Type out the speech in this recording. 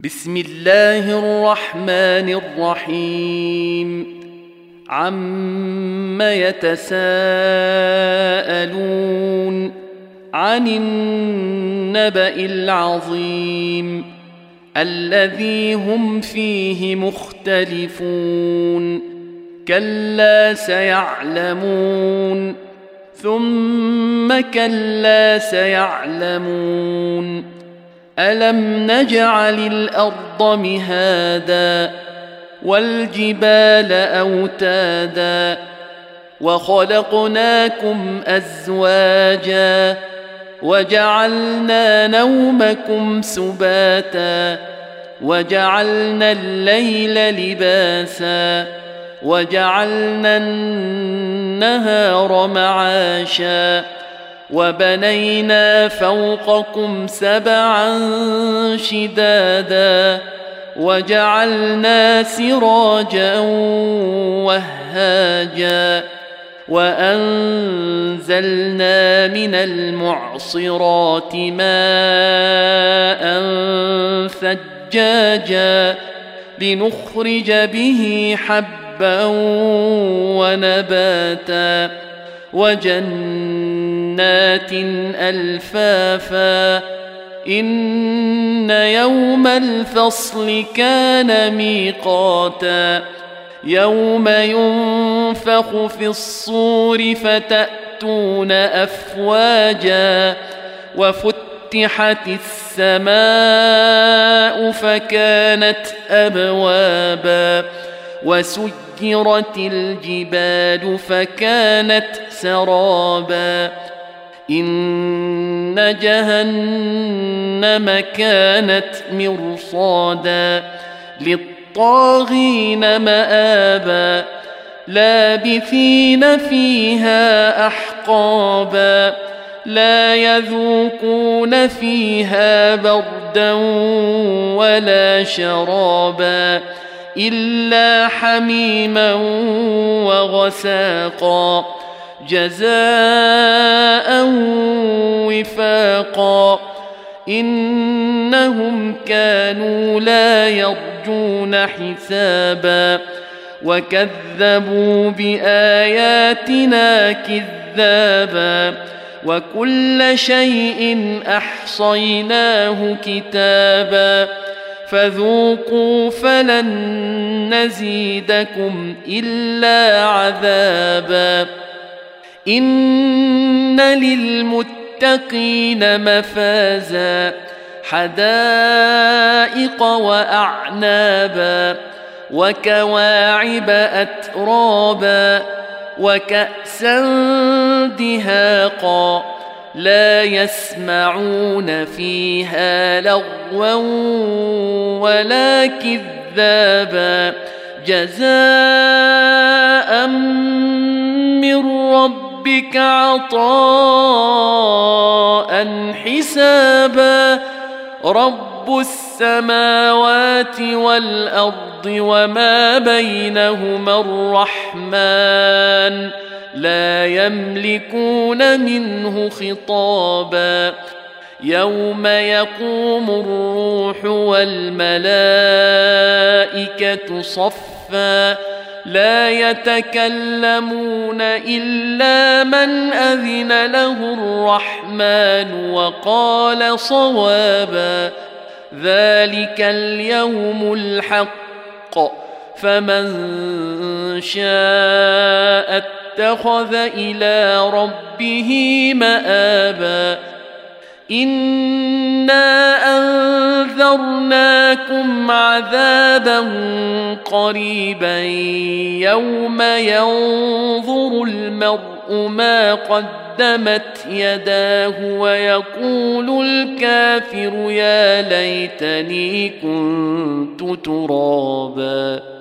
بسم الله الرحمن الرحيم عم يتساءلون عن النبأ العظيم الذي هم فيه مختلفون كلا سيعلمون ثم كلا سيعلمون ألم نجعل الأرض مهادا والجبال أوتادا وخلقناكم أزواجا وجعلنا نومكم سباتا وجعلنا الليل لباسا وجعلنا النهار معاشا وبنينا فوقكم سبعا شدادا وجعلنا سراجا وهاجا وأنزلنا من المعصرات ماء ثجاجا لنخرج به حبا ونباتا وجنات ألفافا إن يوم الفصل كان ميقاتا يوم ينفخ في الصور فتأتون أفواجا وفتحت السماء فكانت أبوابا وسيرت الجبال فكانت سرابا إن جهنم كانت مرصادا للطاغين مآبا لابثين فيها أحقابا لا يذوقون فيها بردا ولا شرابا إلا حميما وغساقا جزاء وفاقا إنهم كانوا لا يرجون حسابا وكذبوا بآياتنا كذابا وكل شيء أحصيناه كتابا فذوقوا فلن نزيدكم إلا عذابا إن للمتقين مفازا حدائق وأعنابا وكواعب أترابا وكأسا دهاقا لا يسمعون فيها لغوا ولا كذابا جزاء من ربك عطاء حسابا رب السماوات والأرض وما بينهما الرحمن لا يملكون منه خطابا يوم يقوم الروح والملائكة صفا لا يتكلمون إلا من أذن له الرحمن وقال صوابا ذلك اليوم الحق فمن شاء اتخذ إلى ربه مآبا إنا أنذرناكم عذابا قريبا يوم ينظر المرء ما قدمت يداه ويقول الكافر يا ليتني كنت ترابا